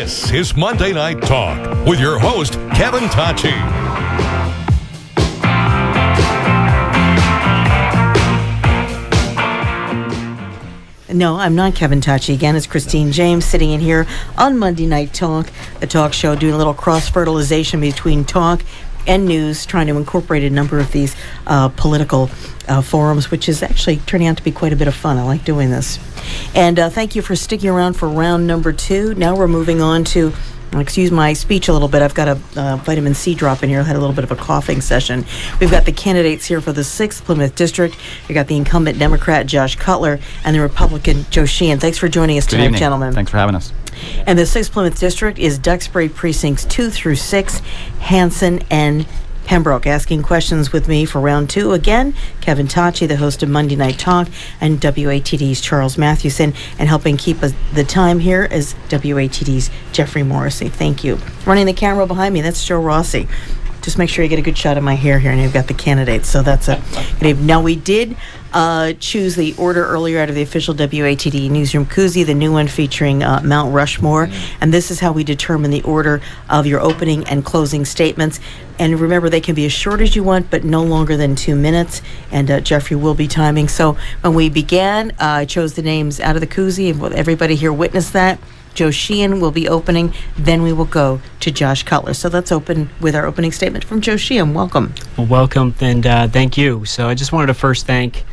This is Monday Night Talk with your host, Kevin Tachi. No, I'm not Kevin Tachi. Again, it's Christine James sitting in here on Monday Night Talk, the talk show, doing a little cross-fertilization between talk and news, trying to incorporate a number of these political forums, which is actually turning out to be quite a bit of fun. I like doing this. And thank you for sticking around for round number 2. Now we're moving on to, excuse my speech a little bit, I've got a vitamin C drop in here. I had a little bit of a coughing session. We've got the candidates here for the 6th Plymouth District. We've got the incumbent Democrat, Josh Cutler, and the Republican, Joe Sheehan. Thanks for joining us tonight, gentlemen. Thanks for having us. And the 6th Plymouth District is Duxbury Precincts 2 through 6, Hanson and Pembroke. Asking questions with me for round 2 again, Kevin Tachi, the host of Monday Night Talk, and WATD's Charles Mathewson, and helping keep the time here is WATD's Jeffrey Morrissey. Thank you. Running the camera behind me, that's Joe Rossi. Just make sure you get a good shot of my hair here, and you've got the candidates. So that's a good evening. Now, we did choose the order earlier out of the official WATD newsroom koozie, the new one featuring Mount Rushmore. And this is how we determine the order of your opening and closing statements. And remember, they can be as short as you want, but no longer than 2 minutes. And Jeffrey will be timing. So when we began, I chose the names out of the koozie, and everybody here witnessed that. Joe Sheehan will be opening, then we will go to Josh Cutler. So let's open with our opening statement from Joe Sheehan. Welcome. Well, welcome, and thank you. So I just wanted to first thank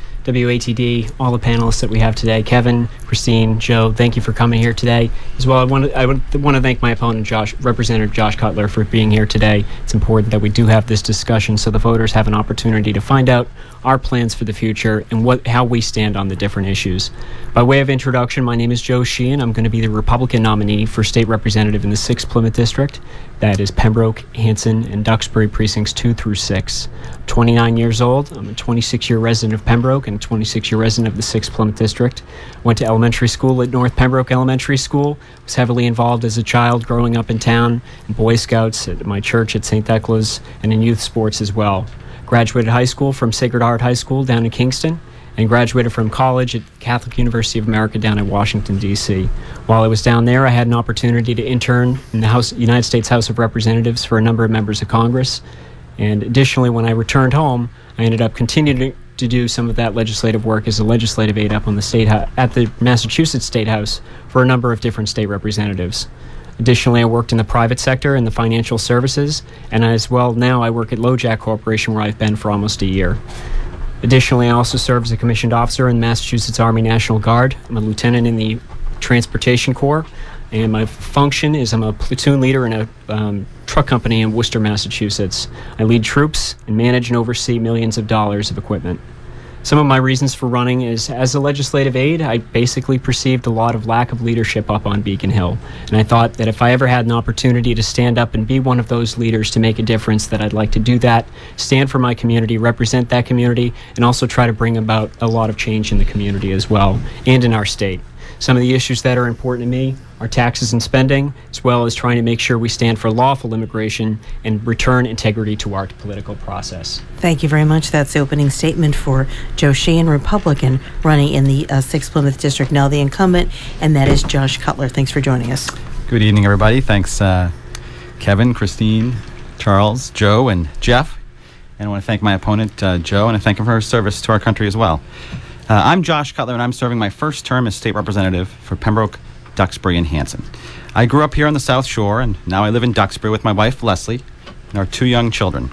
WATD, all the panelists that we have today, Kevin, Christine, Joe, thank you for coming here today. As well, I want to thank my opponent, Representative Josh Cutler, for being here today. It's important that we do have this discussion so the voters have an opportunity to find out our plans for the future and how we stand on the different issues. By way of introduction, my name is Joe Sheehan. I'm going to be the Republican nominee for state representative in the 6th Plymouth District. That is Pembroke, Hanson, and Duxbury Precincts 2 through 6. 29 years old. I'm a 26-year resident of Pembroke and a 26-year resident of the 6th Plymouth District. Went to elementary school at North Pembroke Elementary School. Was heavily involved as a child growing up in town, in Boy Scouts, at my church at St. Thecla's, and in youth sports as well. Graduated high school from Sacred Heart High School down in Kingston, and graduated from college at Catholic University of America down in Washington, D.C. While I was down there, I had an opportunity to intern in the United States House of Representatives for a number of members of Congress. And additionally, when I returned home, I ended up continuing to do some of that legislative work as a legislative aide up on the at the Massachusetts State House for a number of different state representatives. Additionally, I worked in the private sector in the financial services, and as well now I work at LoJack Corporation, where I've been for almost a year. Additionally, I also serve as a commissioned officer in the Massachusetts Army National Guard. I'm a lieutenant in the Transportation Corps, and my function is I'm a platoon leader in a truck company in Worcester, Massachusetts. I lead troops and manage and oversee millions of dollars of equipment. Some of my reasons for running is, as a legislative aide, I basically perceived a lot of lack of leadership up on Beacon Hill. And I thought that if I ever had an opportunity to stand up and be one of those leaders to make a difference, that I'd like to do that, stand for my community, represent that community, and also try to bring about a lot of change in the community as well, and in our state. Some of the issues that are important to me are taxes and spending, as well as trying to make sure we stand for lawful immigration and return integrity to our political process. Thank you very much. That's the opening statement for Joe Sheehan, Republican, running in the 6th Plymouth District, now the incumbent, and that is Josh Cutler. Thanks for joining us. Good evening, everybody. Thanks, Kevin, Christine, Charles, Joe, and Jeff. And I want to thank my opponent, Joe, and I thank him for his service to our country as well. I'm Josh Cutler, and I'm serving my first term as state representative for Pembroke, Duxbury, and Hanson. I grew up here on the South Shore, and now I live in Duxbury with my wife, Leslie, and our 2 young children.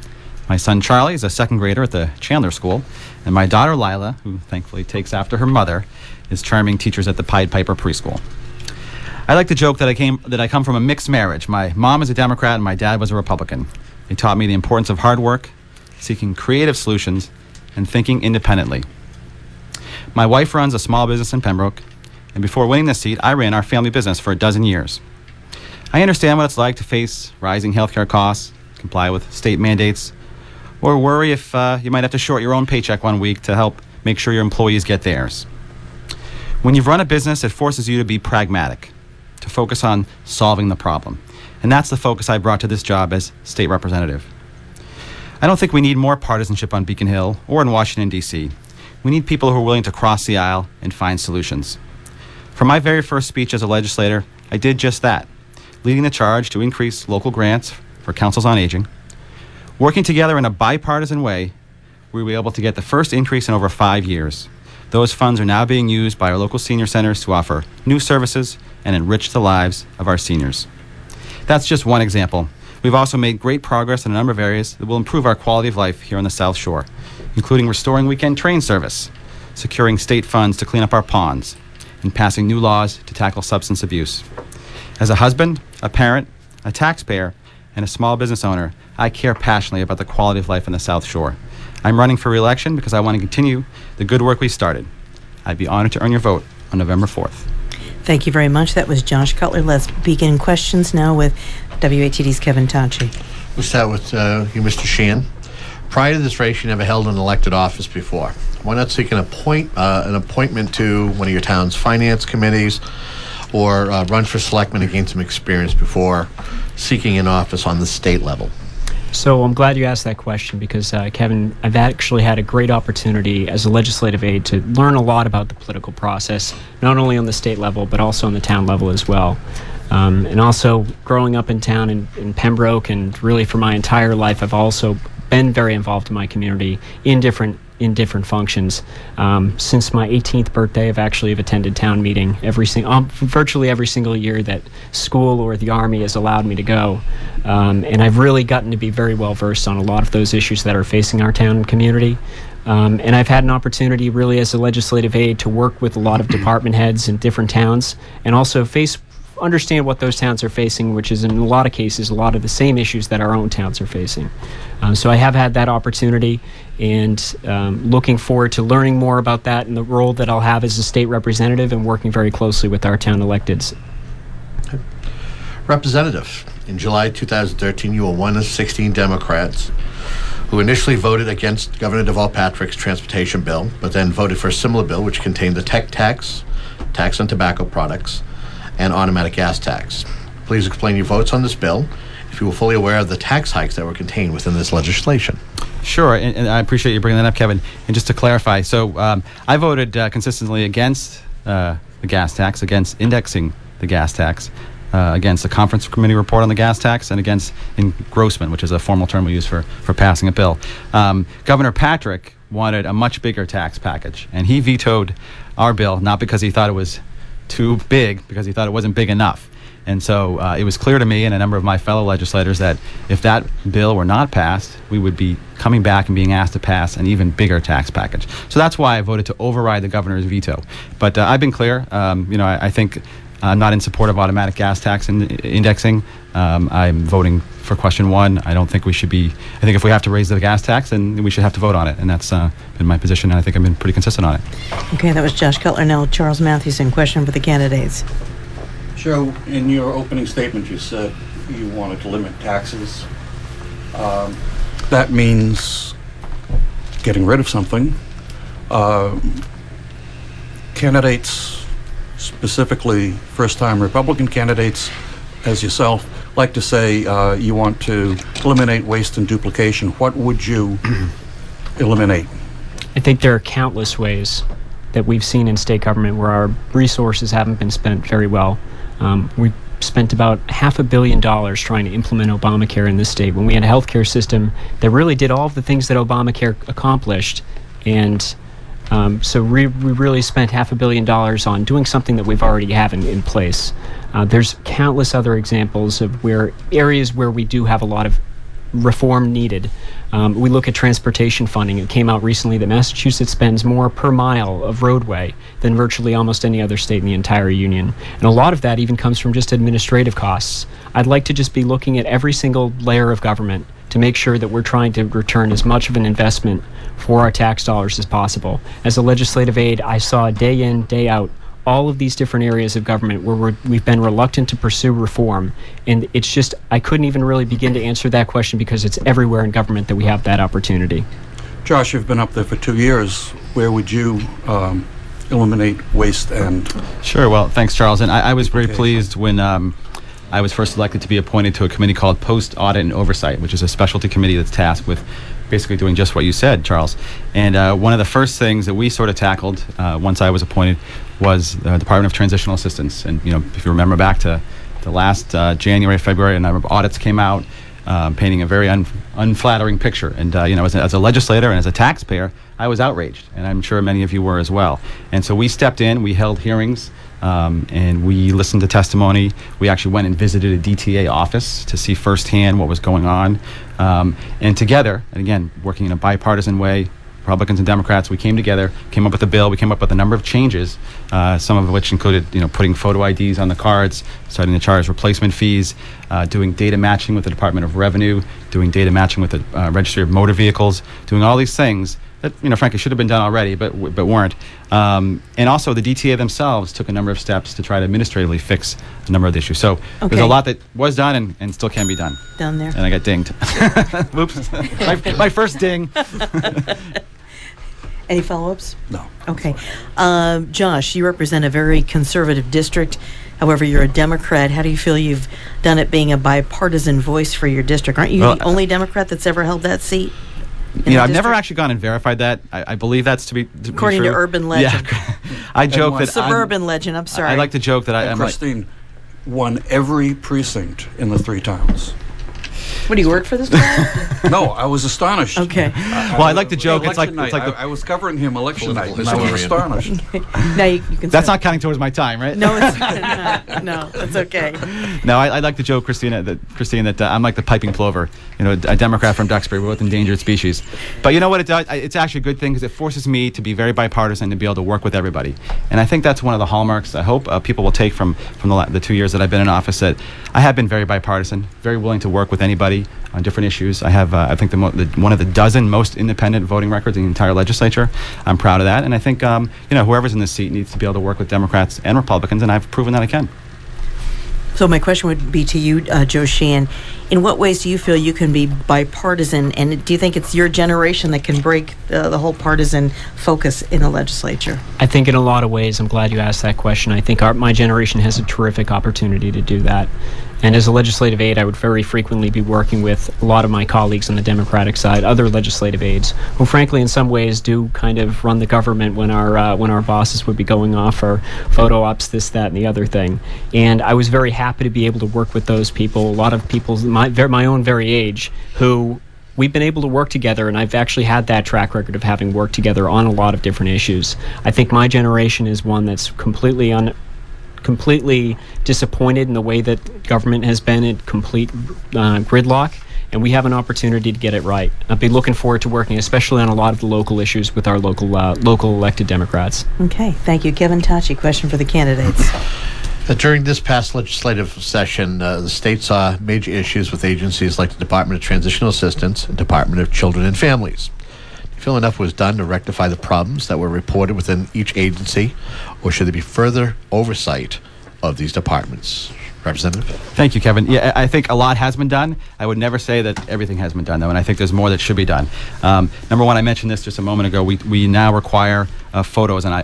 My son, Charlie, is a second grader at the Chandler School, and my daughter, Lila, who thankfully takes after her mother, is charming teachers at the Pied Piper Preschool. I like to joke that I come from a mixed marriage. My mom is a Democrat, and my dad was a Republican. They taught me the importance of hard work, seeking creative solutions, and thinking independently. My wife runs a small business in Pembroke, and before winning this seat, I ran our family business for 12 years. I understand what it's like to face rising healthcare costs, comply with state mandates, or worry if you might have to short your own paycheck one week to help make sure your employees get theirs. When you've run a business, it forces you to be pragmatic, to focus on solving the problem. And that's the focus I brought to this job as state representative. I don't think we need more partisanship on Beacon Hill or in Washington, D.C. We need people who are willing to cross the aisle and find solutions. For my very first speech as a legislator, I did just that. leading the charge to increase local grants for councils on aging. Working together in a bipartisan way, we were able to get the first increase in over 5 years. Those funds are now being used by our local senior centers to offer new services and enrich the lives of our seniors. That's just one example. We've also made great progress in a number of areas that will improve our quality of life here on the South Shore, including restoring weekend train service, securing state funds to clean up our ponds, and passing new laws to tackle substance abuse. As a husband, a parent, a taxpayer, and a small business owner, I care passionately about the quality of life on the South Shore. I'm running for re-election because I want to continue the good work we started. I'd be honored to earn your vote on November 4th. Thank you very much. That was Josh Cutler. Let's begin questions now with WATD's Kevin Tachi. We'll start with you, Mr. Sheehan. Prior to this race, you never held an elected office before. Why not seek an appointment to one of your town's finance committees or run for selectman and gain some experience before seeking an office on the state level? So I'm glad you asked that question because, Kevin, I've actually had a great opportunity as a legislative aide to learn a lot about the political process, not only on the state level, but also on the town level as well. And also growing up in town in Pembroke, and really for my entire life, I've also been very involved in my community in different functions. Since my 18th birthday, I've actually attended town meeting virtually every single year that school or the Army has allowed me to go. And I've really gotten to be very well versed on a lot of those issues that are facing our town and community. And I've had an opportunity really as a legislative aide to work with a lot of department heads in different towns and also understand what those towns are facing, which is in a lot of cases a lot of the same issues that our own towns are facing. So I have had that opportunity, and looking forward to learning more about that and the role that I'll have as a state representative and working very closely with our town electeds. Representative, in July 2013, you were one of 16 Democrats who initially voted against Governor Deval Patrick's transportation bill, but then voted for a similar bill which contained the tech tax, tax on tobacco products, and automatic gas tax. Please explain your votes on this bill, if you were fully aware of the tax hikes that were contained within this legislation. Sure, and I appreciate you bringing that up, Kevin. And just to clarify, so I voted consistently against the gas tax, against indexing the gas tax, against the conference committee report on the gas tax, and against engrossment, which is a formal term we use for passing a bill. Governor Patrick wanted a much bigger tax package, and he vetoed our bill, not because he thought it was too big, because he thought it wasn't big enough. And so it was clear to me and a number of my fellow legislators that if that bill were not passed, we would be coming back and being asked to pass an even bigger tax package. So that's why I voted to override the governor's veto. But I've been clear. I think I'm not in support of automatic gas tax indexing. I'm voting for question one. I don't think we should be. I think if we have to raise the gas tax, then we should have to vote on it. And that's been my position, and I think I've been pretty consistent on it. Okay, that was Josh Cutler. Now, Charles Mathewson, question for the candidates. Joe, in your opening statement, you said you wanted to limit taxes. That means getting rid of something. Candidates, specifically first-time Republican candidates, as yourself, like to say you want to eliminate waste and duplication. What would you eliminate? I think there are countless ways that we've seen in state government where our resources haven't been spent very well. We spent about $500 million trying to implement Obamacare in this state when we had a healthcare system that really did all of the things that Obamacare accomplished. And so we really spent $500 million on doing something that we've already have in place. There's countless other examples of areas where we do have a lot of reform needed. We look at transportation funding. It came out recently that Massachusetts spends more per mile of roadway than virtually almost any other state in the entire union. And a lot of that even comes from just administrative costs. I'd like to just be looking at every single layer of government to make sure that we're trying to return as much of an investment for our tax dollars as possible. As a legislative aide, I saw day in, day out, all of these different areas of government where we've been reluctant to pursue reform. And it's just, I couldn't even really begin to answer that question because it's everywhere in government that we have that opportunity. Josh, you've been up there for 2 years. Where would you eliminate waste and... Sure, well, thanks, Charles. And I was very pleased when I was first elected to be appointed to a committee called Post Audit and Oversight, which is a specialty committee that's tasked with basically doing just what you said, Charles. And one of the first things that we sort of tackled once I was appointed was the Department of Transitional Assistance. And, if you remember back to the last January, February, a number of audits came out, painting a very unflattering picture. And as a legislator and as a taxpayer, I was outraged, and I'm sure many of you were as well. And so we stepped in, we held hearings, and we listened to testimony. We actually went and visited a DTA office to see firsthand what was going on. And together, and again, working in a bipartisan way, Republicans and Democrats, we came together, came up with a bill. We came up with a number of changes, some of which included, putting photo IDs on the cards, starting to charge replacement fees, doing data matching with the Department of Revenue, doing data matching with the Registry of Motor Vehicles, doing all these things that, frankly, should have been done already, but weren't. And also, the DTA themselves took a number of steps to try to administratively fix a number of the issues. So there's a lot that was done and still can be done. Down there. And I got dinged. Whoops. my first ding. Any follow-ups? No. Okay. Josh, you represent a very conservative district. However, you're a Democrat. How do you feel you've done it being a bipartisan voice for your district? Aren't you the only Democrat that's ever held that seat? I've never actually gone and verified that. I believe that's to be according true. to urban legend. Yeah. I joke that suburban legend. I'm sorry. I like to joke that I'm Christine won every precinct in the 3 towns. What, do you work for this guy? No, I was astonished. Okay. Well, I like to joke. It's like I was covering him election night, and I Political was astonished. Now you can. That's not counting towards my time, right? No, it's not. No, it's okay. No, I like to joke, Christine, that I'm like the piping plover, a Democrat from Duxbury. We're both endangered species. But you know what it does? It's actually a good thing because it forces me to be very bipartisan, to be able to work with everybody. And I think that's one of the hallmarks I hope people will take from the 2 years that I've been in office, that I have been very bipartisan, very willing to work with anybody on different issues. I have, I think, one of the dozen most independent voting records in the entire legislature. I'm proud of that. And I think, whoever's in this seat needs to be able to work with Democrats and Republicans, and I've proven that I can. So my question would be to you, Joe Sheehan. In what ways do you feel you can be bipartisan, and do you think it's your generation that can break the whole partisan focus in the legislature? I think in a lot of ways. I'm glad you asked that question. I think my generation has a terrific opportunity to do that. And as a legislative aide, I would very frequently be working with a lot of my colleagues on the Democratic side, other legislative aides, who frankly in some ways do kind of run the government when our bosses would be going off for photo ops, this, that, and the other thing. And I was very happy to be able to work with those people, a lot of people my own very age, who we've been able to work together, and I've actually had that track record of having worked together on a lot of different issues. I think my generation is one that's completely disappointed in the way that government has been in complete gridlock, and we have an opportunity to get it right. I'll be looking forward to working, especially on a lot of the local issues with our local elected Democrats. Okay, thank you. Kevin Tachi, question for the candidates. During this past legislative session, the state saw major issues with agencies like the Department of Transitional Assistance and Department of Children and Families. Do you feel enough was done to rectify the problems that were reported within each agency, or should there be further oversight of these departments? Representative? Thank you, Kevin. Yeah, I think a lot has been done. I would never say that everything has been done, though, and I think there's more that should be done. Number one, I mentioned this just a moment ago. We now require photos on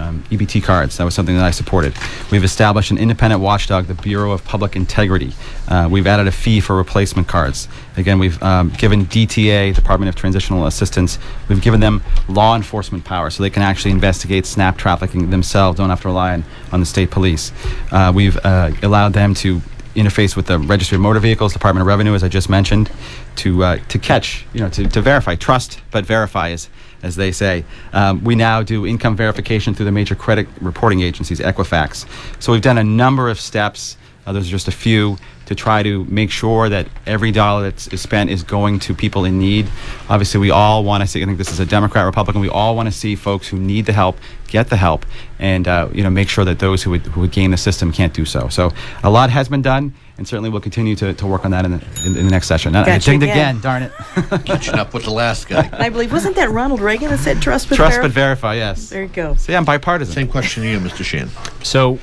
EBT cards. That was something that I supported. We've established an independent watchdog, the Bureau of Public Integrity. We've added a fee for replacement cards. Again, we've given DTA, Department of Transitional Assistance, we've given them law enforcement power so they can actually investigate SNAP trafficking themselves, don't have to rely on the state police. We've allowed them to interface with the Registry of Motor Vehicles, Department of Revenue, as I just mentioned, to catch, to verify, trust but verify, as they say. We now do income verification through the major credit reporting agencies, Equifax. So we've done a number of steps. Those are just a few to try to make sure that every dollar that is spent is going to people in need. Obviously, we all want to see, I think this is a Democrat, Republican, we all want to see folks who need the help get the help, and make sure that those who would game the system can't do so. So a lot has been done, and certainly we'll continue to work on that in the next session. I dinged again, darn it. Catching up with the last guy. I believe, wasn't that Ronald Reagan that said trust but verify? Trust but verify, yes. There you go. So yeah, I'm bipartisan. Same question to you, Mr. Sheehan. So,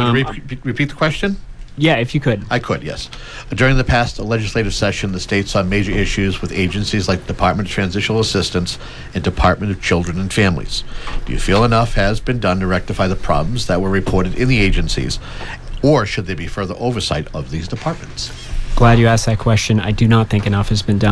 repeat the question? Yeah, if you could. I could, yes. During the past legislative session, the state saw major issues with agencies like the Department of Transitional Assistance and Department of Children and Families. Do you feel enough has been done to rectify the problems that were reported in the agencies, or should there be further oversight of these departments? Glad you asked that question. I do not think enough has been done.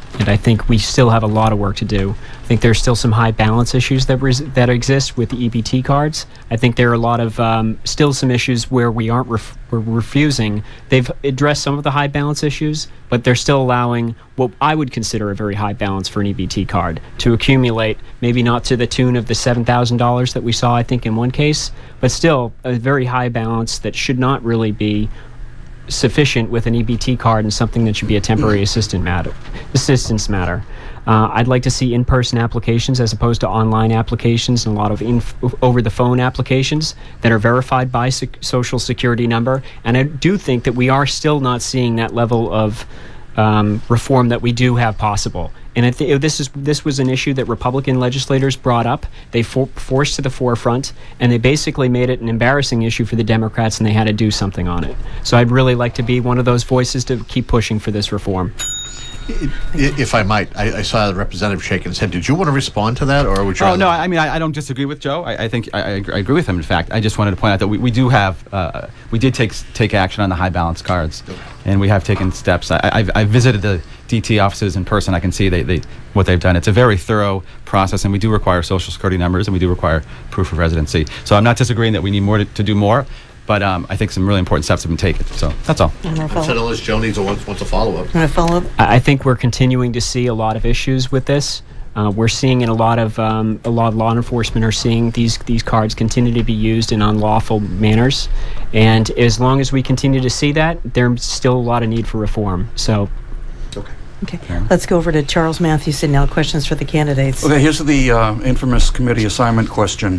And I think we still have a lot of work to do. I think there's still some high balance issues that exist with the EBT cards. I think there are a lot of still some issues where we aren't we're refusing. They've addressed some of the high balance issues, but they're still allowing what I would consider a very high balance for an EBT card to accumulate, maybe not to the tune of the $7,000 that we saw, I think, in one case, but still a very high balance that should not really be sufficient with an EBT card and something that should be a temporary assistance matter. I'd like to see in-person applications as opposed to online applications, and a lot of over-the-phone applications that are verified by Social Security number. And I do think that we are still not seeing that level of reform that we do have possible. And this was an issue that Republican legislators brought up. They forced to the forefront, and they basically made it an embarrassing issue for the Democrats, and they had to do something on it. So I'd really like to be one of those voices to keep pushing for this reform. If I might, I saw the representative shaking his head. Did you want to respond to that, or would you? Oh no, I mean I don't disagree with Joe. I think I agree with him. In fact, I just wanted to point out that we do have we did take action on the high balance cards, and we have taken steps. I visited the DT offices in person. I can see what they've done. It's a very thorough process, and we do require Social Security numbers, and we do require proof of residency. So I'm not disagreeing that we need more to do more. But I think some really important steps have been taken. So that's all. Unless Joe needs wants a follow-up. Want to follow up? I think we're continuing to see a lot of issues with this. We're seeing in a lot of law enforcement are seeing these cards continue to be used in unlawful manners. And as long as we continue to see that, there's still a lot of need for reform. So. Okay. Let's go over to Charles Mathewson now. Questions for the candidates. Okay, here's the infamous committee assignment question.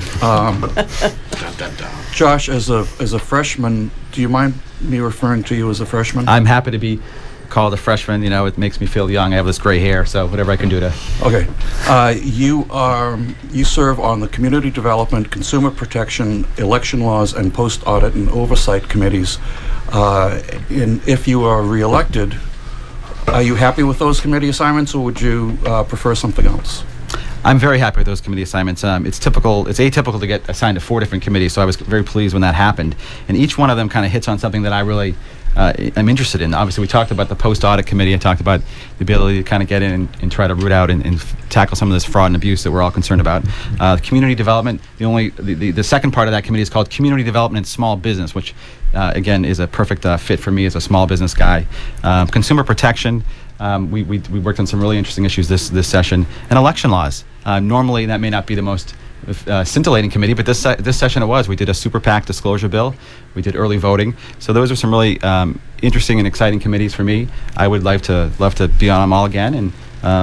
Josh, as a freshman, do you mind me referring to you as a freshman? I'm happy to be called a freshman. You know, it makes me feel young. I have this gray hair, so whatever I can do to. Okay, you serve on the Community Development, Consumer Protection, Election Laws, and Post Audit and Oversight committees. And if you are reelected, are you happy with those committee assignments, or would you prefer something else? I'm very happy with those committee assignments. It's atypical to get assigned to 4 different committees, so I was very pleased when that happened. And each one of them kind of hits on something that I really am interested in. Obviously, we talked about the post-audit committee. I talked about the ability to kind of get in and try to root out and tackle some of this fraud and abuse that we're all concerned about. Community development, the second part of that committee is called Community Development and Small Business, which again is a perfect fit for me as a small business guy. Consumer protection, we worked on some really interesting issues this session. And election laws. Normally that may not be the most scintillating committee, but this session it was. We did a super PAC disclosure bill. We did early voting. So those are some really interesting and exciting committees for me. I would love to be on them all again, and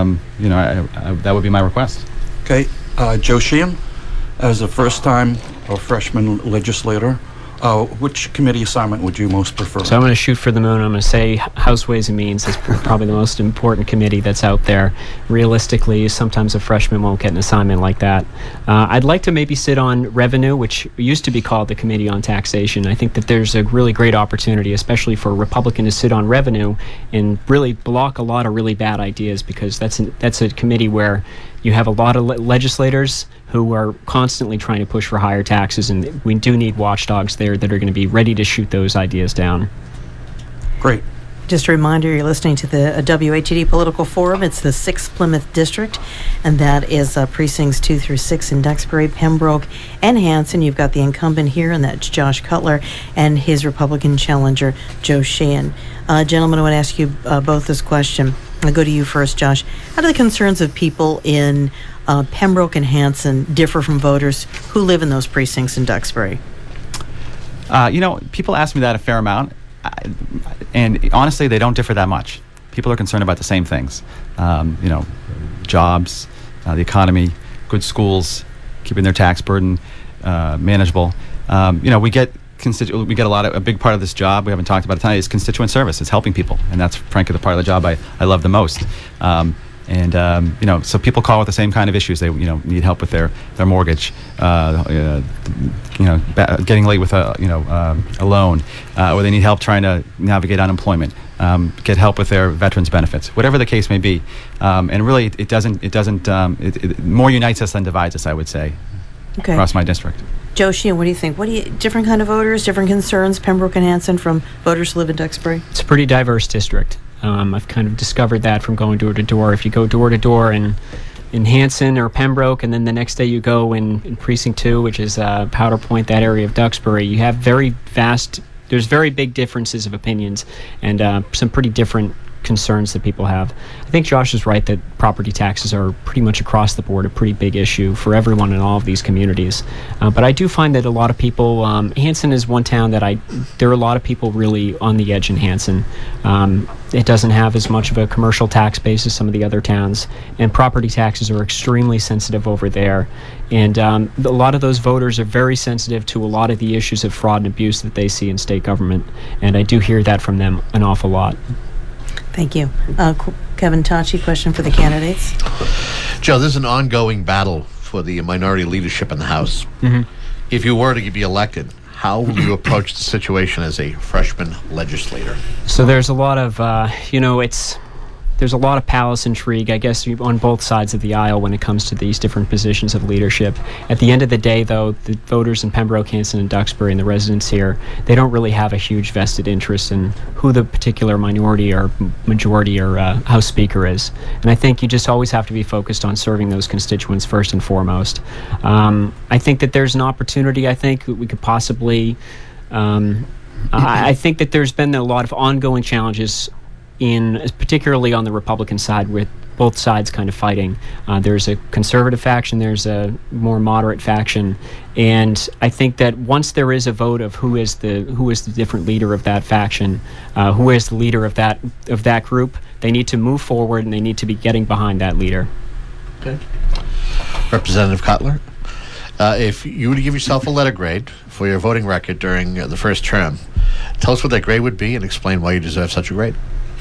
that would be my request. Okay, Joe Sheehan, as a first-time or freshman legislator, which committee assignment would you most prefer? So I'm going to shoot for the moon. I'm going to say House Ways and Means is probably the most important committee that's out there. Realistically, sometimes a freshman won't get an assignment like that. I'd like to maybe sit on Revenue, which used to be called the Committee on Taxation. I think that there's a really great opportunity, especially for a Republican, to sit on Revenue and really block a lot of really bad ideas, because that's a committee where you have a lot of legislators who are constantly trying to push for higher taxes, and we do need watchdogs there that are going to be ready to shoot those ideas down. Great. Just a reminder, you're listening to the WATD Political Forum. It's the 6th Plymouth District, and that is precincts 2 through 6 in Duxbury, Pembroke, and Hanson. You've got the incumbent here, and that's Josh Cutler, and his Republican challenger, Joe Sheehan. Gentlemen, I want to ask you both this question. I'll go to you first, Josh. How do the concerns of people in Pembroke and Hanson differ from voters who live in those precincts in Duxbury? People ask me that a fair amount, and honestly, they don't differ that much. People are concerned about the same things. Jobs, the economy, good schools, keeping their tax burden manageable. We get a big part of this job we haven't talked about it tonight is constituent service. It's helping people, and that's frankly the part of the job I love the most. So people call with the same kind of issues. They need help with their mortgage, getting late with a loan, or they need help trying to navigate unemployment, get help with their veterans benefits, whatever the case may be. And really, it more unites us than divides us, I would say, across my district. Joe Sheehan, what do you think? Different kind of voters, different concerns, Pembroke and Hanson, from voters who live in Duxbury? It's a pretty diverse district. I've kind of discovered that from going door to door. If you go door to door in Hanson or Pembroke, and then the next day you go in Precinct 2, which is Powder Point, that area of Duxbury, you have there's very big differences of opinions and some pretty different concerns that people have. I think Josh is right that property taxes are pretty much across the board a pretty big issue for everyone in all of these communities. But I do find that a lot of people, Hanson is one town that there are a lot of people really on the edge in Hanson. It doesn't have as much of a commercial tax base as some of the other towns, and property taxes are extremely sensitive over there. And a lot of those voters are very sensitive to a lot of the issues of fraud and abuse that they see in state government, and I do hear that from them an awful lot. Thank you. Kevin Tachi, question for the candidates. Joe, this is an ongoing battle for the minority leadership in the House. Mm-hmm. If you were to be elected, how will you approach the situation as a freshman legislator? So there's a lot of, there's a lot of palace intrigue, I guess, on both sides of the aisle when it comes to these different positions of leadership. At the end of the day, though, the voters in Pembroke, Hanson, and Duxbury, and the residents here, they don't really have a huge vested interest in who the particular minority or majority or House Speaker is. And I think you just always have to be focused on serving those constituents first and foremost. I think that there's an opportunity, I think, that we could possibly... I think that there's been a lot of ongoing challenges particularly on the Republican side, with both sides kind of fighting. There's a conservative faction, there's a more moderate faction, and I think that once there is a vote of who is the different leader of that faction, who is the leader of that group, they need to move forward and they need to be getting behind that leader. Okay. Representative Cutler, if you were to give yourself a letter grade for your voting record during the first term, tell us what that grade would be and explain why you deserve such a grade.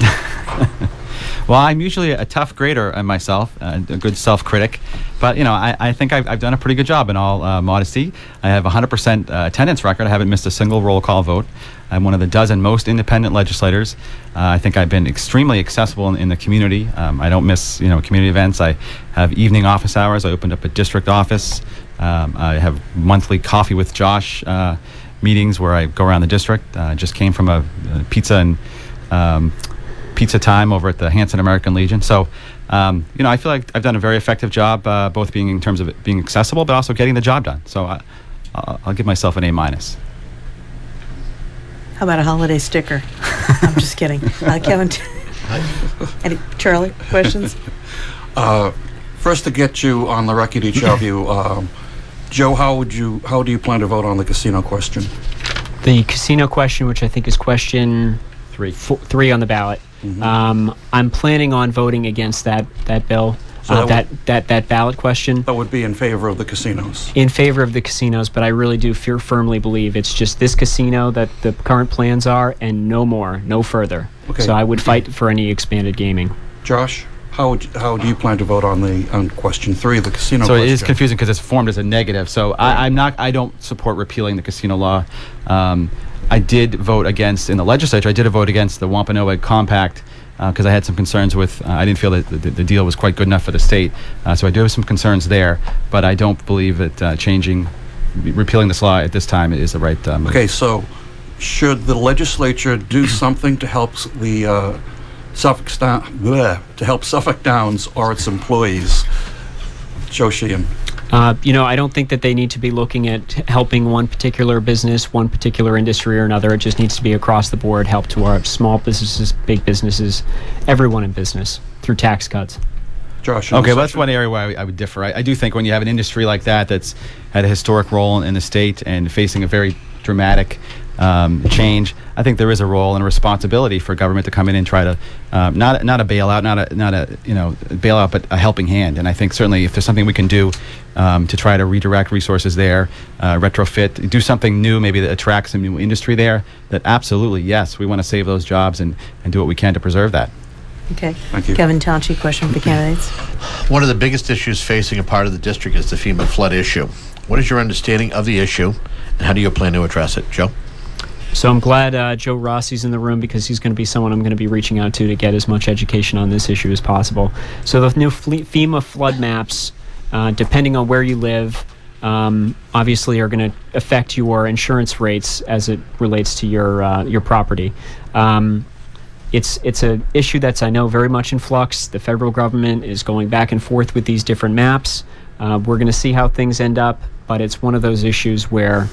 Well, I'm usually a tough grader myself, a good self-critic, but I think I've done a pretty good job in all modesty. I have 100% attendance record. I haven't missed a single roll call vote. I'm one of the dozen most independent legislators. I think I've been extremely accessible in the community. I don't miss community events. I have evening office hours. I opened up a district office. I have monthly coffee with Josh meetings where I go around the district. Just came from a pizza and pizza time over at the Hanson American Legion. So, I feel like I've done a very effective job, both being in terms of it being accessible, but also getting the job done. So I'll give myself an A-. How about a holiday sticker? I'm just kidding. Kevin, Charlie, questions? First, to get you on the record, each of you, Joe, how do you plan to vote on the casino question? The casino question, which I think is question 3 on the ballot. Mm-hmm. I'm planning on voting against that bill, so that ballot question. That would be in favor of the casinos. In favor of the casinos, but I really do firmly believe it's just this casino that the current plans are, and no more, no further. Okay. So I would fight for any expanded gaming. Josh, how do you plan to vote on question 3, the casino question? So it is confusing because it's formed as a negative. So I don't support repealing the casino law. I did vote against, in the legislature, I did vote against the Wampanoag Compact because I had some concerns with, I didn't feel that the deal was quite good enough for the state. So I do have some concerns there, but I don't believe that repealing this law at this time is the right move. Okay, so should the legislature do something to help the Suffolk Downs or its employees? Joe Sheehan. I don't think that they need to be looking at helping one particular business, one particular industry or another. It just needs to be across the board help to our small businesses, big businesses, everyone in business through tax cuts. Josh. Okay, well, that's one area where I would differ. I do think when you have an industry like that's had a historic role in the state and facing a very dramatic change, I think there is a role and a responsibility for government to come in and try to not a bailout, not a bailout, but a helping hand. And I think certainly if there's something we can do to try to redirect resources there, retrofit, do something new, maybe that attracts some new industry there, that absolutely, yes, we want to save those jobs and do what we can to preserve that. Okay. Thank you. Kevin Tachi, question for the candidates. One of the biggest issues facing a part of the district is the FEMA flood issue. What is your understanding of the issue, and how do you plan to address it? Joe? So I'm glad Joe Rossi's in the room because he's going to be someone I'm going to be reaching out to get as much education on this issue as possible. So the new FEMA flood maps, depending on where you live, obviously are going to affect your insurance rates as it relates to your property. it's a issue that's, I know, very much in flux. The federal government is going back and forth with these different maps. We're going to see how things end up, but it's one of those issues where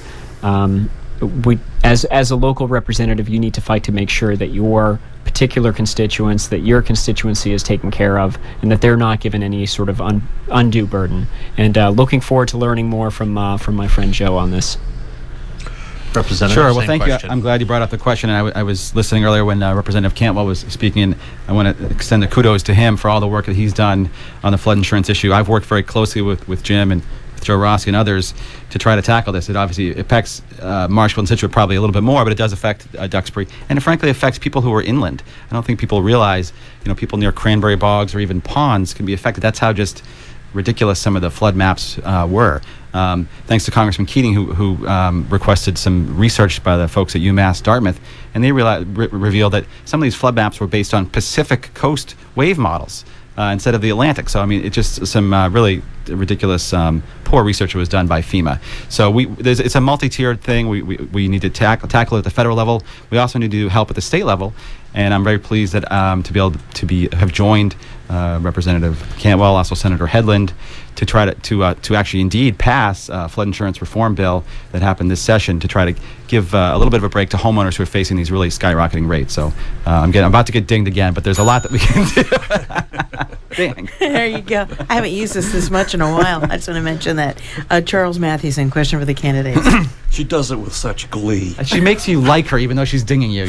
as a local representative, you need to fight to make sure that your particular constituents, that your constituency is taken care of, and that they're not given any sort of undue burden. And looking forward to learning more from my friend Joe on this. Representative, sure. Well, same thank question. you. I'm glad you brought up the question. And I was listening earlier when Representative Cantwell was speaking, and I want to extend the kudos to him for all the work that he's done on the flood insurance issue. I've worked very closely with Jim and with Joe Rossi and others to try to tackle this. It obviously affects Marshfield and Scituate probably a little bit more, but it does affect Duxbury, and it frankly affects people who are inland. I don't think people realize, people near cranberry bogs or even ponds can be affected. That's how just ridiculous some of the flood maps were. Thanks to Congressman Keating, who requested some research by the folks at UMass Dartmouth, and they revealed that some of these flood maps were based on Pacific Coast wave models instead of the Atlantic. So, I mean, it's just some really ridiculous, poor research was done by FEMA. So it's a multi-tiered thing. We need to tackle it at the federal level. We also need to do help at the state level. And I'm very pleased that to be able to have joined Representative Cantwell, also Senator Hedlund, to try to actually indeed pass a flood insurance reform bill that happened this session to try to give a little bit of a break to homeowners who are facing these really skyrocketing rates. So I'm about to get dinged again, but there's a lot that we can do. Dang. There you go. I haven't used this much in a while. I just want to mention that. Charles Mathewson, question for the candidates. She does it with such glee. She makes you like her even though she's dinging you,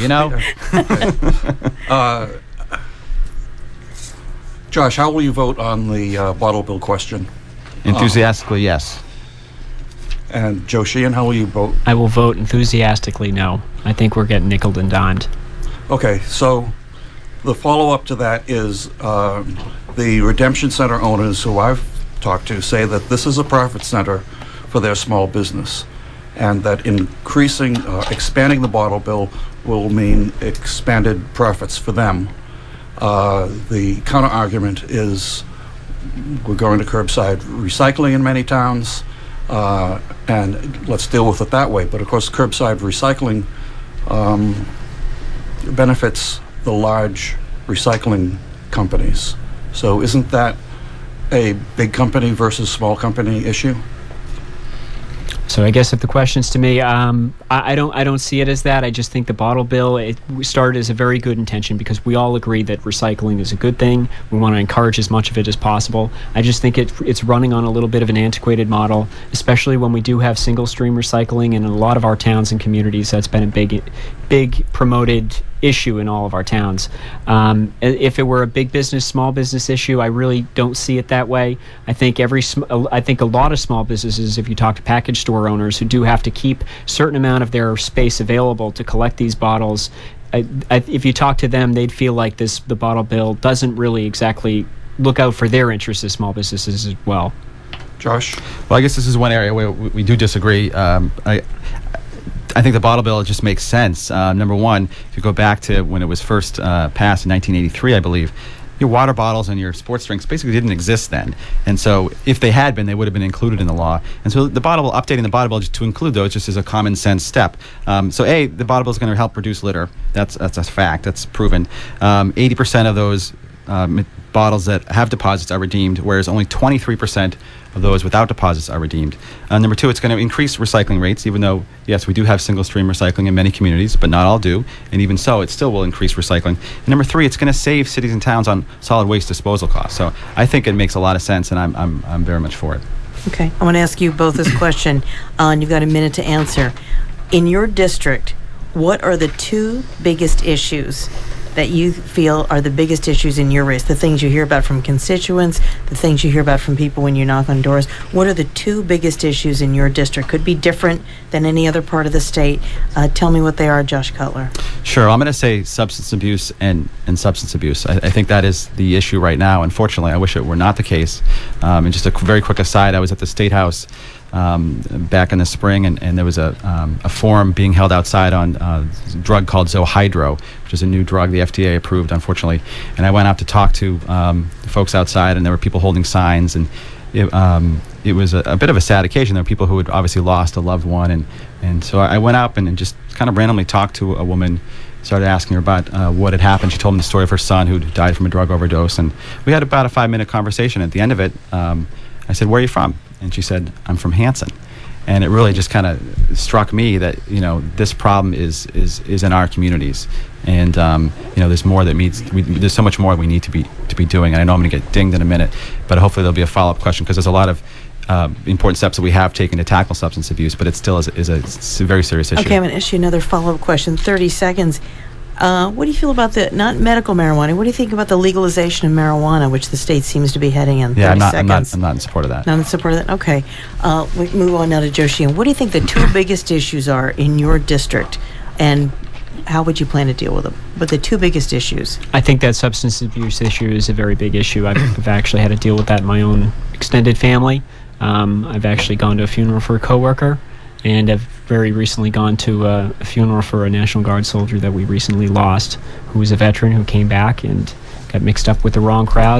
Josh, how will you vote on the bottle bill question? Enthusiastically, yes. And Joe Sheehan, how will you vote? I will vote enthusiastically no. I think we're getting nickeled and dimed. Okay, so the follow-up to that is the Redemption Center owners who I've talked to say that this is a profit center for their small business, and that expanding the bottle bill will mean expanded profits for them. The counter-argument is we're going to curbside recycling in many towns, and let's deal with it that way. But of course, curbside recycling benefits the large recycling companies. So isn't that a big company versus small company issue? So I guess if the question's to me, I don't see it as that. I just think the bottle bill, it started as a very good intention because we all agree that recycling is a good thing. We want to encourage as much of it as possible. I just think it's running on a little bit of an antiquated model, especially when we do have single stream recycling, and in a lot of our towns and communities that's been a big promoted issue in all of our towns. If it were a big business, small business issue, I really don't see it that way. I think a lot of small businesses, if you talk to package store owners who do have to keep a certain amount of their space available to collect these bottles, if you talk to them, they'd feel like the bottle bill doesn't really exactly look out for their interests as small businesses as well. Josh? Well, I guess this is one area where we do disagree. I think the bottle bill just makes sense. Number one, if you go back to when it was first passed in 1983, I believe, your water bottles and your sports drinks basically didn't exist then. And so if they had been, they would have been included in the law. And so updating the bottle bill just to include those just is a common sense step. So the bottle bill is going to help reduce litter. That's a fact. That's proven. 80% of those bottles that have deposits are redeemed, whereas only 23% of those without deposits are redeemed. Number two, it's going to increase recycling rates, even though, yes, we do have single stream recycling in many communities, but not all do. And even so, it still will increase recycling. And number three, it's going to save cities and towns on solid waste disposal costs. So I think it makes a lot of sense, and I'm very much for it. Okay, I want to ask you both this question, and you've got a minute to answer. In your district, what are the two biggest issues that you feel are the biggest issues in your race? The things you hear about from constituents, the things you hear about from people when you knock on doors. What are the two biggest issues in your district? Could be different than any other part of the state. Tell me what they are, Josh Cutler. Sure. I'm going to say substance abuse and substance abuse. I think that is the issue right now. Unfortunately, I wish it were not the case. And just a very quick aside, I was at the State House back in the spring, and there was a forum being held outside on a drug called Zohydro, which is a new drug the FDA approved, unfortunately. And I went out to talk to folks outside, and there were people holding signs, and it was a bit of a sad occasion. There were people who had obviously lost a loved one, and so I went up and just kind of randomly talked to a woman, started asking her about what had happened. She told me the story of her son who died from a drug overdose, and we had about a 5-minute conversation. At the end of it, I said, "Where are you from?" And she said, "I'm from Hanson." And it really just kind of struck me that this problem is in our communities, and there's more that there's so much more we need to be doing. And I know I'm going to get dinged in a minute, but hopefully there'll be a follow-up question, because there's a lot of important steps that we have taken to tackle substance abuse, but it still is a very serious issue. Okay, I'm going to ask you another follow-up question. 30 seconds. What do you feel about not medical marijuana? What do you think about the legalization of marijuana, which the state seems to be heading in? Yeah, 30 I'm not seconds. in support of that. Not in support of that? Okay. We move on now to Joe Sheehan. What do you think the two biggest issues are in your district, and how would you plan to deal with them? But the two biggest issues. I think that substance abuse issue is a very big issue. I've actually had to deal with that in my own extended family. I've actually gone to a funeral for a coworker, and I've very recently gone to a funeral for a National Guard soldier that we recently lost, who was a veteran who came back and got mixed up with the wrong crowd.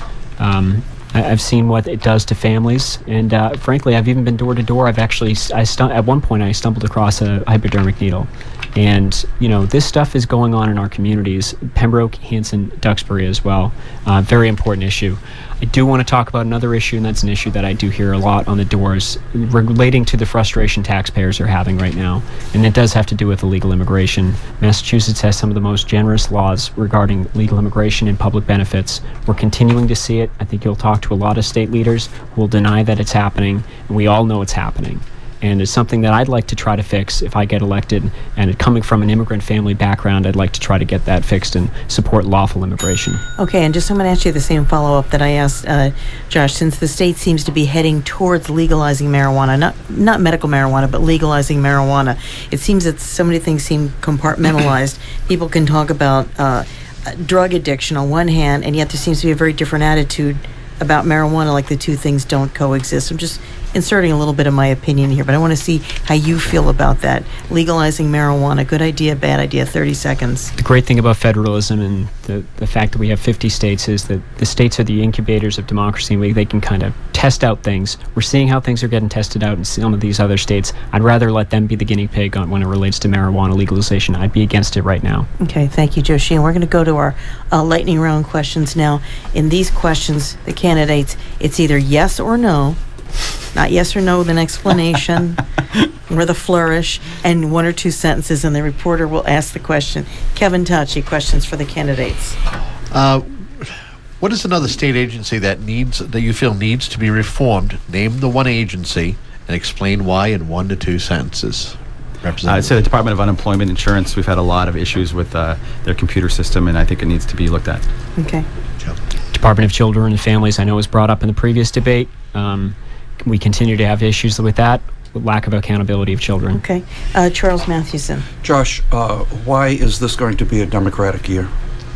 And I've seen what it does to families. And frankly, I've even been door to door. At one point, I stumbled across a hypodermic needle. And, this stuff is going on in our communities, Pembroke, Hanson, Duxbury as well. Very important issue. I do want to talk about another issue, and that's an issue that I do hear a lot on the doors, relating to the frustration taxpayers are having right now. And it does have to do with illegal immigration. Massachusetts has some of the most generous laws regarding legal immigration and public benefits. We're continuing to see it. I think you'll talk to a lot of state leaders who will deny that it's happening, and we all know it's happening. And it's something that I'd like to try to fix if I get elected. And coming from an immigrant family background, I'd like to try to get that fixed and support lawful immigration. Okay, and just I'm going to ask you the same follow-up that I asked Josh. Since the state seems to be heading towards legalizing marijuana, not medical marijuana, but legalizing marijuana, it seems that so many things seem compartmentalized. People can talk about drug addiction on one hand, and yet there seems to be a very different attitude about marijuana, like the two things don't coexist. I'm just inserting a little bit of my opinion here, but I want to see how you feel about that. Legalizing marijuana, good idea, bad idea, 30 seconds. The great thing about federalism and the fact that we have 50 states is that the states are the incubators of democracy, and they can kind of test out things. We're seeing how things are getting tested out in some of these other states. I'd rather let them be the guinea pig when it relates to marijuana legalization. I'd be against it right now. Okay, thank you, Joe Sheehan. We're going to go to our lightning round questions now. In these questions, the candidates, it's either yes or no. Not yes or no with an explanation with a flourish, and one or two sentences, and the reporter will ask the question. Kevin Tachi, questions for the candidates. What is another state agency that you feel needs to be reformed? Name the one agency and explain why in 1 to 2 sentences. I'd say the Department of Unemployment Insurance. We've had a lot of issues with their computer system, and I think it needs to be looked at. Okay. Department of Children and Families, I know, was brought up in the previous debate. We continue to have issues with that, with lack of accountability of children. Okay. Charles Mathewson. Josh, why is this going to be a Democratic year?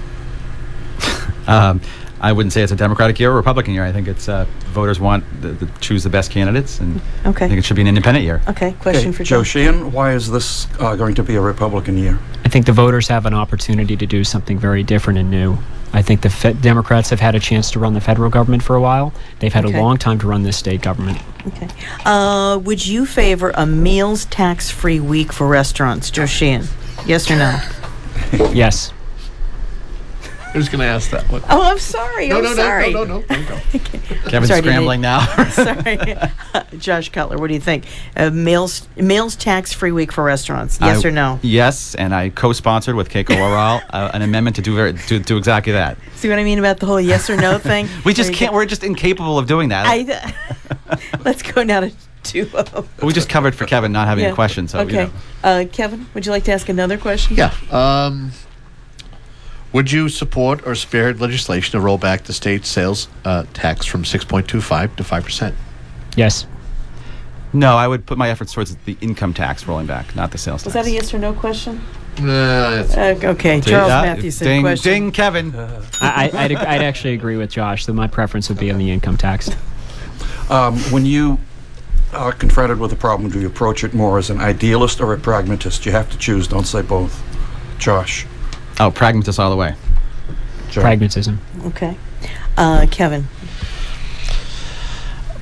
I wouldn't say it's a Democratic year or Republican year. I think it's voters want to choose the best candidates, and okay. I think it should be an independent year. Okay, question for Joe Sheehan, why is this going to be a Republican year? I think the voters have an opportunity to do something very different and new. I think the Democrats have had a chance to run the federal government for a while. They've had a long time to run this state government. Okay. Would you favor a meals tax-free week for restaurants, Joe Sheehan? Yes or no? Yes. Who's going to ask that one? Oh, I'm sorry. No. Kevin's scrambling now. Sorry. Josh Cutler, what do you think? Meals tax-free week for restaurants, yes or no? Yes, and I co-sponsored with Keiko Oral an amendment to do exactly that. See what I mean about the whole yes or no thing? We just can't. We're just incapable of doing that. Let's go now to two. We just covered for Kevin not having a question. So okay. Kevin, would you like to ask another question? Yeah. Would you support or spearhead legislation to roll back the state sales tax from 6.25 to 5%? Yes. No, I would put my efforts towards the income tax rolling back, not the sales tax. Was that a yes or no question? Okay, Charles Mathewson, question. Ding, Kevin. I'd actually agree with Josh, so my preference would be on the income tax. When you are confronted with a problem, do you approach it more as an idealist or a pragmatist? You have to choose, don't say both. Josh. Oh, pragmatist all the way. Joe. Pragmatism. Okay. Kevin.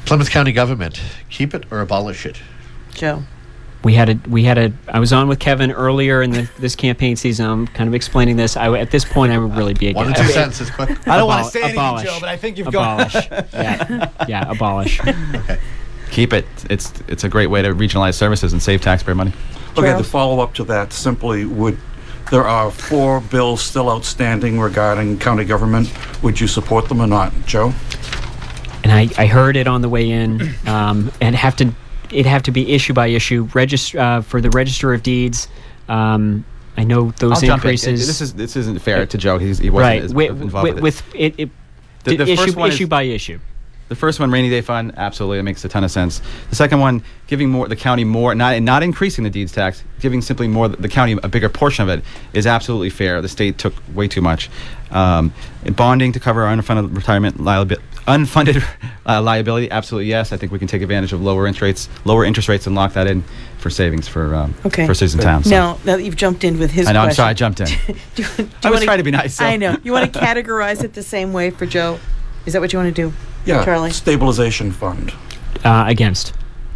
Plymouth County government, keep it or abolish it? Joe. I was on with Kevin earlier in this campaign season. I'm kind of explaining this. At this point, I would really be against. 1 or 2 sentences, quick. I don't want to say anything, abolish. Joe, but I think you've Abolish. gone. Yeah, abolish. Okay. Keep it. It's a great way to regionalize services and save taxpayer money. Okay, Charles? the follow-up to that simply there are 4 bills still outstanding regarding county government. Would you support them or not, Joe? And I heard it on the way in, and it'd have to be issue by issue. For the Register of Deeds. I know those I'll jump in. increases. This isn't fair to Joe. He wasn't Right. as involved with it. The issue first one issue is- by issue. The first one, rainy day fund, absolutely, that makes a ton of sense. The second one, giving the county more, not increasing the deeds tax, giving simply more, the county a bigger portion of it is absolutely fair. The state took way too much. Bonding to cover our unfunded retirement liability, absolutely yes. I think we can take advantage of lower interest rates, and lock that in for savings for cities and towns. So. Now that you've jumped in with his I know. question. I'm sorry, I jumped in. do you I was wanna- trying to be nice. So. I know. You want to categorize it the same way for Joe? Is that what you want to do? Yeah, Charlie? stabilization fund. Against.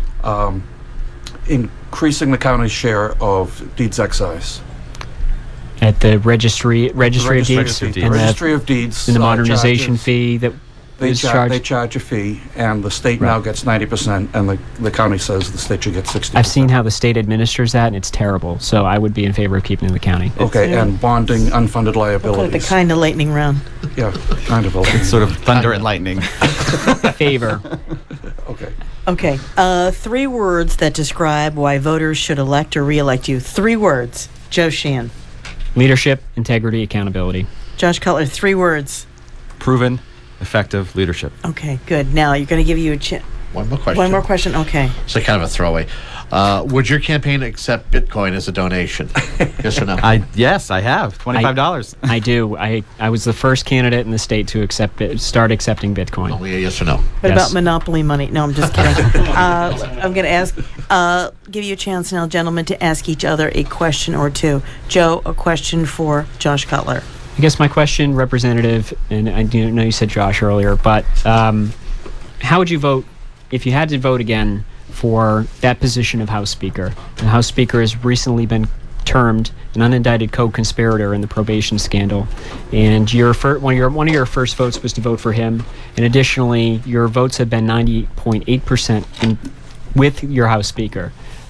Increasing the county's share of deeds excise. At the registry of deeds. The Registry of Deeds. And the modernization charges- fee that They is charged. They charge a fee, and the state now Right. gets 90%, and the county says the state should get 60%. I've seen how the state administers that, and it's terrible. So I would be in favor of keeping it in the county. Okay, and bonding unfunded We'll call it the liabilities. kind of lightning round. Yeah, kind of. Okay. Sort of thunder and lightning. Favor. Okay. Okay. 3 words that describe why voters should elect or re-elect you. 3 words. Joe Sheehan. Leadership, integrity, accountability. Josh Cutler. 3 words. Proven, effective leadership. Okay, good. Now you're going to give you a chance. One more question. One more question. Okay. So kind of a throwaway. Would your campaign accept Bitcoin as a donation? Yes or no? Yes, I have $25. I do. I was the first candidate in the state to start accepting Bitcoin. Oh, yeah, yes or no? What Yes. about monopoly money? No, I'm just kidding. I'm going to give you a chance now, gentlemen, to ask each other a question or two. Joe, a question for Josh Cutler. I guess my question, Representative, and I do know you said Josh earlier, but how would you vote if you had to vote again for that position of House Speaker? The House Speaker has recently been termed an unindicted co-conspirator in the probation scandal, and one of your first votes was to vote for him, and additionally, your votes have been 90.8% with your House Speaker.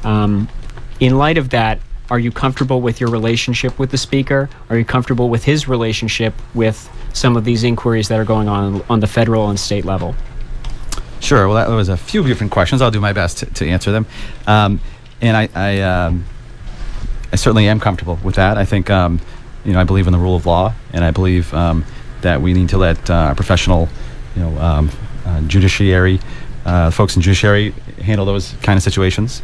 In light of that, are you comfortable with your relationship with the Speaker? Are you comfortable with his relationship with some of these inquiries that are going on the federal and state level? Sure. Well, that was a few different questions. I'll do my best to answer them. And I certainly am comfortable with that. I think, I believe in the rule of law, and I believe that we need to let professional, judiciary, folks in judiciary handle those kind of situations.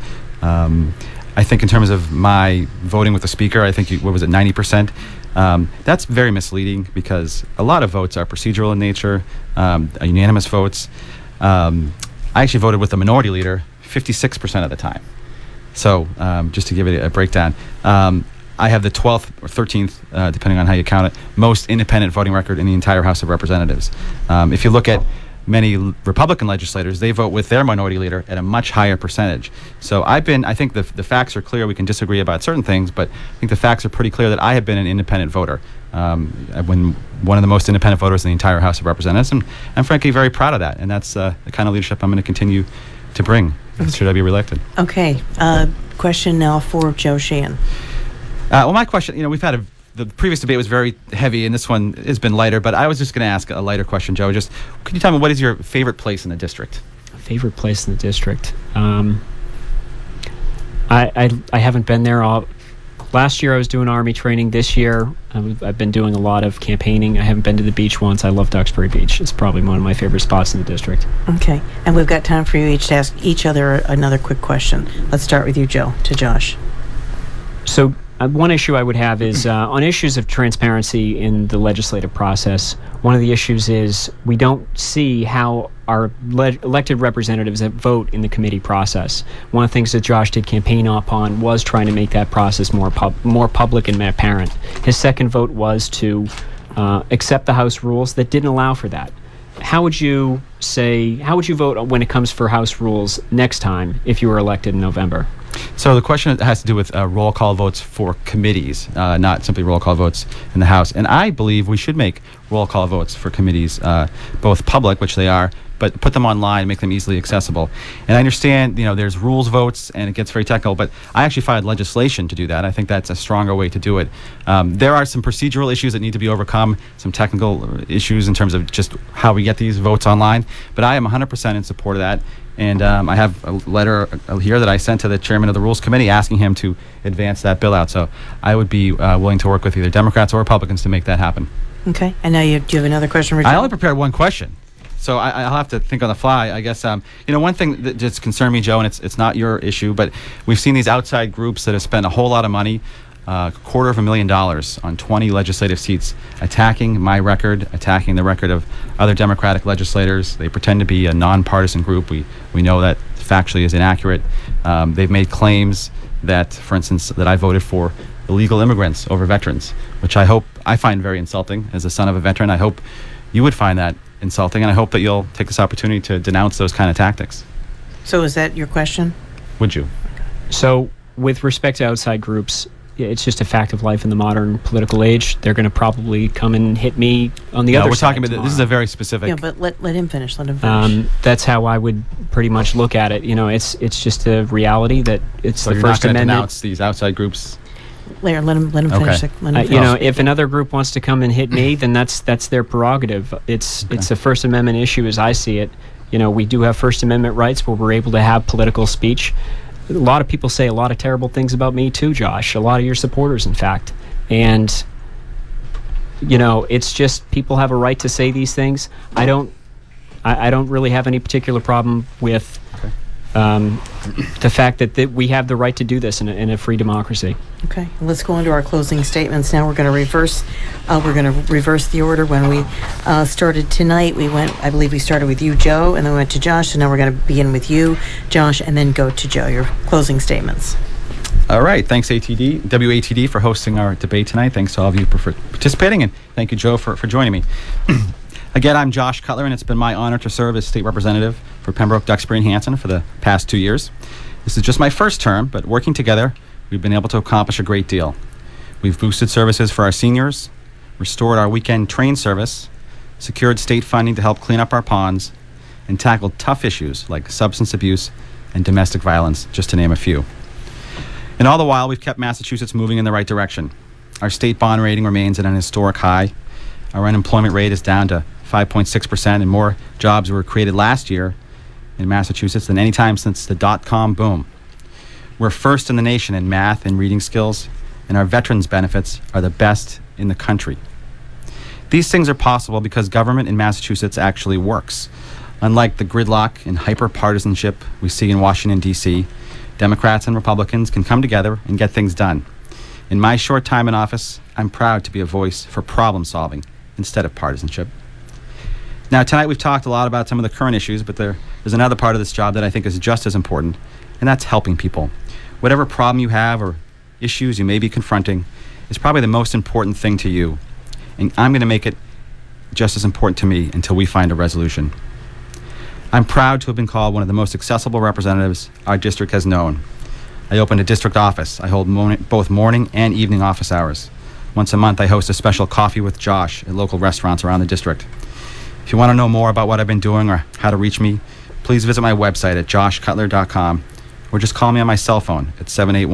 I think in terms of my voting with the Speaker, I think, 90%? That's very misleading because a lot of votes are procedural in nature, unanimous votes. I actually voted with the minority leader 56% of the time. So just to give it a breakdown, I have the 12th or 13th, depending on how you count it, most independent voting record in the entire House of Representatives. If you look at many Republican legislators, they vote with their minority leader at a much higher percentage. So I think the facts are clear. We can disagree about certain things, but I think the facts are pretty clear that I have been an independent voter. I've been one of the most independent voters in the entire House of Representatives, and I'm frankly very proud of that. And that's the kind of leadership I'm going to continue to bring should I be reelected. Okay. Question now for Joe Sheehan. Well, my question, we've had the previous debate was very heavy, and this one has been lighter, but I was just going to ask a lighter question, Joe. Just, could you tell me what is your favorite place in the district? Favorite place in the district? I haven't been there all. Last year I was doing Army training. This year I've been doing a lot of campaigning. I haven't been to the beach once. I love Duxbury Beach. It's probably one of my favorite spots in the district. Okay. And we've got time for you each to ask each other another quick question. Let's start with you, Joe, to Josh. So one issue I would have is on issues of transparency in the legislative process. One of the issues is we don't see how our elected representatives that vote in the committee process. One of the things that Josh did campaign upon was trying to make that process more public and apparent. His second vote was to accept the House rules that didn't allow for that. how would you vote when it comes for House rules next time if you were elected in November? So the question has to do with roll call votes for committees, not simply roll call votes in the House. And I believe we should make roll call votes for committees, both public, which they are, but put them online, make them easily accessible. And I understand, there's rules votes, and it gets very technical, but I actually filed legislation to do that. I think that's a stronger way to do it. There are some procedural issues that need to be overcome, some technical issues in terms of just how we get these votes online, but I am 100% in support of that. And I have a letter here that I sent to the chairman of the Rules Committee asking him to advance that bill out. So I would be willing to work with either Democrats or Republicans to make that happen. Okay. And now do you have another question, Richard? I only prepared one question, so I'll have to think on the fly. I guess one thing that just concerned me, Joe, and it's not your issue, but we've seen these outside groups that have spent a whole lot of money, $250,000 on 20 legislative seats, attacking my record, attacking the record of other Democratic legislators. They pretend to be a nonpartisan group. We know that factually is inaccurate. They've made claims that, for instance, that I voted for illegal immigrants over veterans, which I find very insulting as a son of a veteran. I hope you would find that insulting, and I hope that you'll take this opportunity to denounce those kind of tactics. So is that your question? Would you? So with respect to outside groups, it's just a fact of life in the modern political age. They're going to probably come and hit me on the other side. We're talking about this is a very specific. Yeah, but let him finish. Let him finish. That's how I would pretty much look at it. It's just a reality that it's So the you're First not going to Amendment. denounce these outside groups. Larry, let him finish. Okay. Let him finish. If another group wants to come and hit me, then that's their prerogative. It's a First Amendment issue as I see it. We do have First Amendment rights where we're able to have political speech. A lot of people say a lot of terrible things about me too, Josh. A lot of your supporters, in fact. And, it's just people have a right to say these things. I don't really have any particular problem with the fact that we have the right to do this in a free democracy. Okay, let's go into our closing statements now. We're going to reverse. The order. When we started tonight, I believe we started with you, Joe, and then we went to Josh. So now we're going to begin with you, Josh, and then go to Joe. Your closing statements. All right. Thanks, WATD, for hosting our debate tonight. Thanks to all of you for participating, and thank you, Joe, for joining me. Again, I'm Josh Cutler, and it's been my honor to serve as state representative for Pembroke, Duxbury, and Hanson for the past 2 years. This is just my first term, but working together, we've been able to accomplish a great deal. We've boosted services for our seniors, restored our weekend train service, secured state funding to help clean up our ponds, and tackled tough issues like substance abuse and domestic violence, just to name a few. And all the while, we've kept Massachusetts moving in the right direction. Our state bond rating remains at an historic high. Our unemployment rate is down to 5.6%, and more jobs were created last year in Massachusetts than any time since the dot-com boom. We're first in the nation in math and reading skills, and our veterans' benefits are the best in the country. These things are possible because government in Massachusetts actually works. Unlike the gridlock and hyper-partisanship we see in Washington, D.C., Democrats and Republicans can come together and get things done. In my short time in office, I'm proud to be a voice for problem-solving instead of partisanship. Now, tonight we've talked a lot about some of the current issues, but there's another part of this job that I think is just as important, and that's helping people. Whatever problem you have or issues you may be confronting is probably the most important thing to you, and I'm going to make it just as important to me until we find a resolution. I'm proud to have been called one of the most accessible representatives our district has known. I opened a district office. I hold both morning and evening office hours. Once a month, I host a special coffee with Josh at local restaurants around the district. If you want to know more about what I've been doing or how to reach me, please visit my website at joshcutler.com or just call me on my cell phone at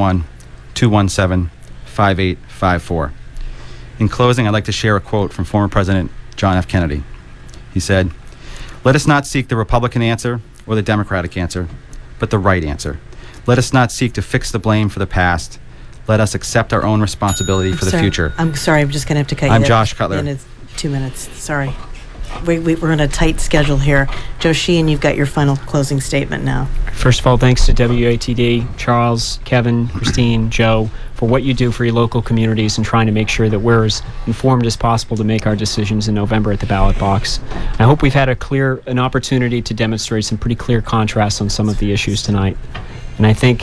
781-217-5854. In closing, I'd like to share a quote from former President John F. Kennedy. He said, "Let us not seek the Republican answer or the Democratic answer, but the right answer. Let us not seek to fix the blame for the past. Let us accept our own responsibility for the future." I'm sorry, I'm just going to have to cut you. I'm Josh Cutler. In 2 minutes. Sorry. We're on a tight schedule here. Joe Sheehan, you've got your final closing statement now. First of all, thanks to WATD, Charles, Kevin, Christine, Joe, for what you do for your local communities and trying to make sure that we're as informed as possible to make our decisions in November at the ballot box. I hope we've had an opportunity to demonstrate some pretty clear contrasts on some of the issues tonight. And I think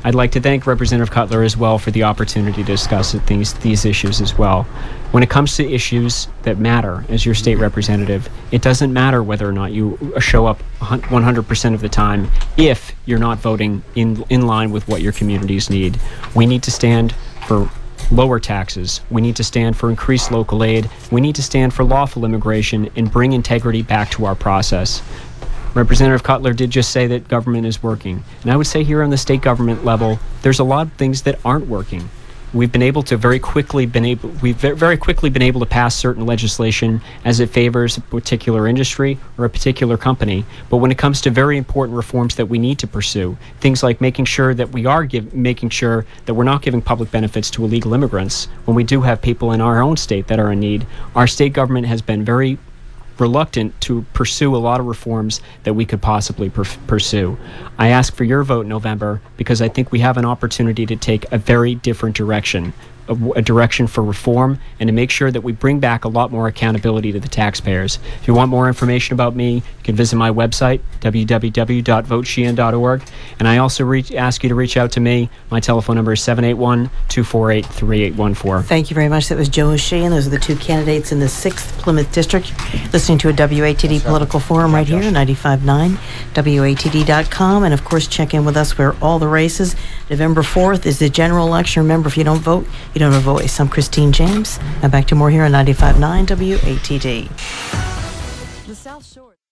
I'd like to thank Representative Cutler as well for the opportunity to discuss these issues as well. When it comes to issues that matter as your state representative, it doesn't matter whether or not you show up 100% of the time if you're not voting in line with what your communities need. We need to stand for lower taxes. We need to stand for increased local aid. We need to stand for lawful immigration and bring integrity back to our process. Representative Cutler did just say that government is working. And I would say here on the state government level, there's a lot of things that aren't working. We've very quickly been able to pass certain legislation as it favors a particular industry or a particular company. But when it comes to very important reforms that we need to pursue, things like making sure that we're not giving public benefits to illegal immigrants when we do have people in our own state that are in need, our state government has been very reluctant to pursue a lot of reforms that we could possibly pursue. I ask for your vote in November because I think we have an opportunity to take a very different direction, a direction for reform, and to make sure that we bring back a lot more accountability to the taxpayers. If you want more information about me, you can visit my website, www.votesheehan.org, and I also ask you to reach out to me. My telephone number is 781-248-3814. Thank you very much. That was Joe Sheehan. Those are the two candidates in the 6th Plymouth District. Listening to a WATD Political Forum right here, 95.9, WATD.com, and of course check in with us for all the races. November 4th is the general election. Remember, if you don't vote, you don't have a voice. I'm Christine James. Now back to more here on 95.9 WATD. The South Shore.